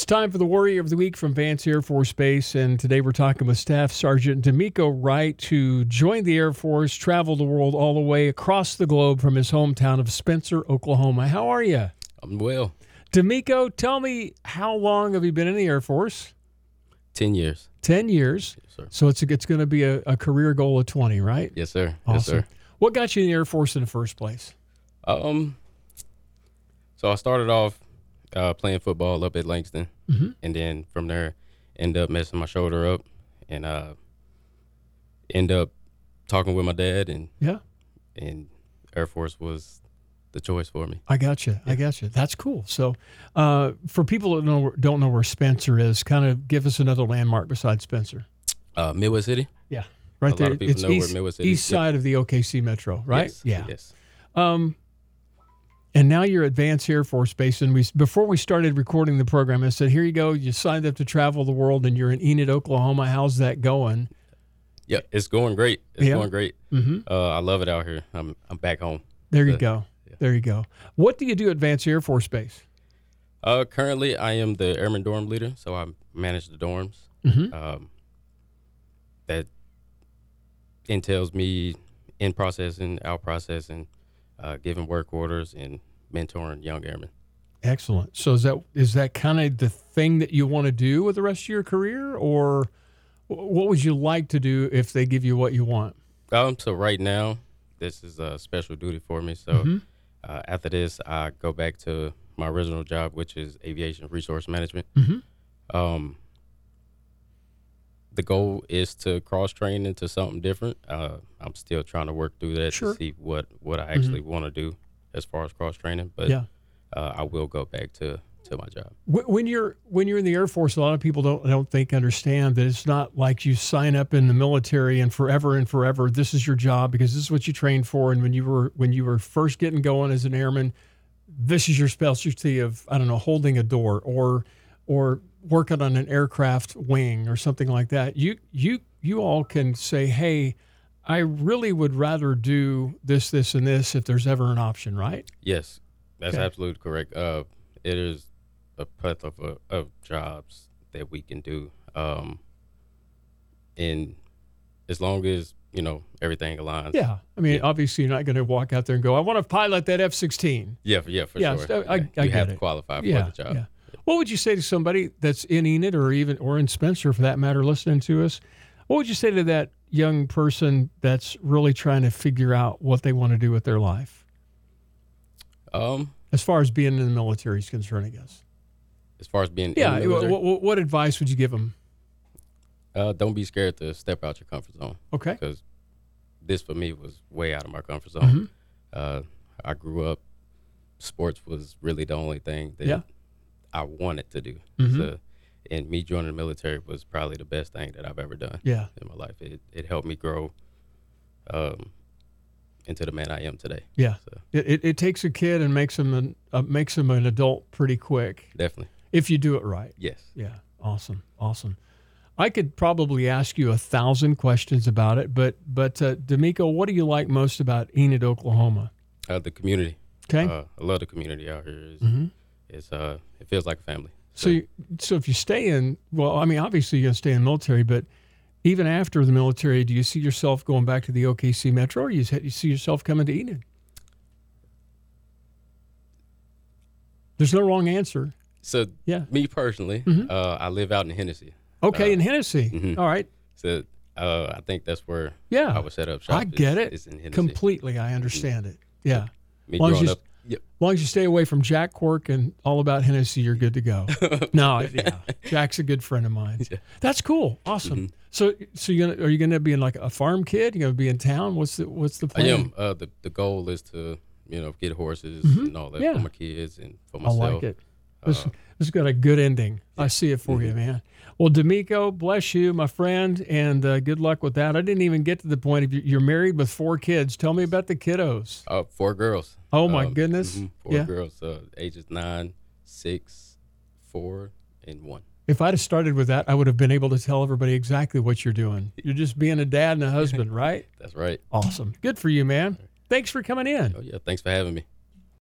It's time for the Warrior of the Week from Vance Air Force Base, and today we're talking with Staff Sergeant D'Amico Wright, who joined the Air Force, traveled the world all the way across the globe from his hometown of Spencer, Oklahoma. How are you? I'm well. D'Amico, tell me, how long have you been in the Air Force? 10 years. 10 years. Yes, sir. So it's going to be a career goal of 20, right? Yes, sir. Awesome. Yes, sir. What got you in the Air Force in the first place? So I started off playing football up at Langston, and then from there, ended up messing my shoulder up, and end up talking with my dad, and Air Force was the choice for me. I got you. I got you. That's cool. So, for people that don't know where Spencer is, kind of give us another landmark besides Spencer. Midwest City. Yeah, right A there. lot of people know where Midwest City is. East side of the OKC Metro, right? Yes. Yeah. Yes. And now you're at Vance Air Force Base, and before we started recording the program, I said, "Here you go. You signed up to travel the world, and you're in Enid, Oklahoma. How's that going?" Yeah, it's going great. It's Yeah. going great. I love it out here. I'm back home. There you go. Yeah. There you go. What do you do at Vance Air Force Base? Currently, I am the airman dorm leader, so I manage the dorms. That entails me in processing, out processing, giving work orders, and mentoring young airmen. Excellent. So is that kind of the thing that you want to do with the rest of your career, or what would you like to do if they give you what you want? So right now, this is a special duty for me. So after this, I go back to my original job, which is aviation resource management. The goal is to cross-train into something different. I'm still trying to work through that to see what I actually want to do as far as cross-training. But I will go back to my job. When you're in the Air Force, a lot of people understand that it's not like you sign up in the military and forever this is your job because this is what you trained for. And when you were first getting going as an airman, this is your specialty of, I don't know, holding a door or working on an aircraft wing or something like that. You all can say, hey, I really would rather do this, and this if there's ever an option, right? Yes, that's absolutely correct. It is a plethora of jobs that we can do. And as long as, everything aligns. Yeah. I mean, obviously you're not going to walk out there and go, I want to pilot that F-16. Yeah, for sure. I you have get to qualify for the job. Yeah. What would you say to somebody that's in Enid or in Spencer, for that matter, listening to us? What would you say to that young person that's really trying to figure out what they want to do with their life? As far as being in the military is concerned, I guess. As far as being in the military? What advice would you give them? Don't be scared to step out your comfort zone. Okay. Because this, for me, was way out of my comfort zone. I grew up, sports was really the only thing that I wanted to do. So, and me joining the military was probably the best thing that I've ever done in my life. It helped me grow into the man I am today. Yeah. So. It takes a kid and makes him an adult pretty quick. Definitely. If you do it right. Yes. Yeah. Awesome. I could probably ask you 1,000 questions about it, but D'Amico, what do you like most about Enid, Oklahoma? The community. Okay. I love the community out here. It feels like a family. So if you stay in, obviously you're going to stay in the military, but even after the military, do you see yourself going back to the OKC Metro, or you see yourself coming to Enid? There's no wrong answer. So me personally, I live out in Hennessy. Okay, in Hennessy. All right. So I think that's where I would set up shop. I get it. It's in Hennessy. Completely. I understand it. Yeah. Me growing up. As long as you stay away from Jack Quirk and all about Hennessy, you're good to go. Jack's a good friend of mine. Yeah. That's cool. Awesome. So are you gonna be in like a farm kid? You gonna be in town? What's the plan? I am. The goal is to get horses and all that for my kids and for myself. I like it. This has got a good ending. I see it for you, man. Well, D'Amico, bless you, my friend, and good luck with that. I didn't even get to the point of you're married with 4 kids. Tell me about the kiddos. 4 girls. Oh, my goodness. 4 girls, ages 9, 6, 4, and 1. If I'd have started with that, I would have been able to tell everybody exactly what you're doing. You're just being a dad and a husband, right? That's right. Awesome. Good for you, man. Thanks for coming in. Oh, yeah. Thanks for having me.